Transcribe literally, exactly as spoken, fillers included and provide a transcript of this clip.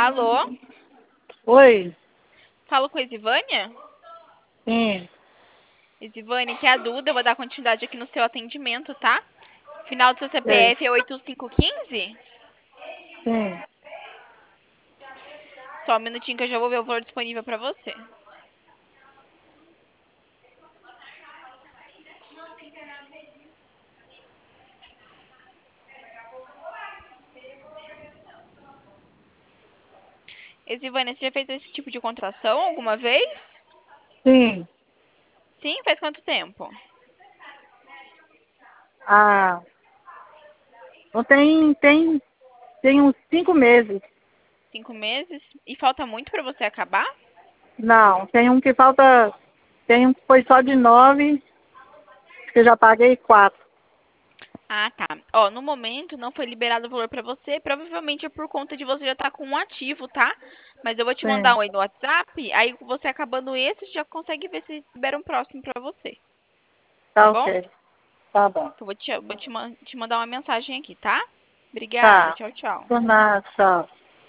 Alô? Oi, Falo com a Isivânia? sim, Isivânia, que é a Duda, eu vou dar continuidade aqui no seu atendimento, tá? Final do seu sei, C P F é oito cinco um cinco? sim. Só um minutinho que eu já vou ver o valor disponível pra você. Isivânia, você já fez esse tipo de contratação alguma vez? Sim. Sim, faz quanto tempo? Ah, não tem, tem, tem uns cinco meses. Cinco meses? E falta muito pra você acabar? Não, tem um que falta, tem um que foi só de nove, que eu já paguei quatro. Ah, tá. Ó, no momento não foi liberado o valor pra você, provavelmente é por conta de você já estar com um ativo, tá? Mas eu vou te mandar Sim, um aí no WhatsApp, aí você acabando esse, já consegue ver se libera um próximo pra você, tá tá bom? ok, tá bom. Eu vou te, vou te, man- te mandar uma mensagem aqui, tá? Obrigada, Tá, tchau, tchau. por nada, tchau.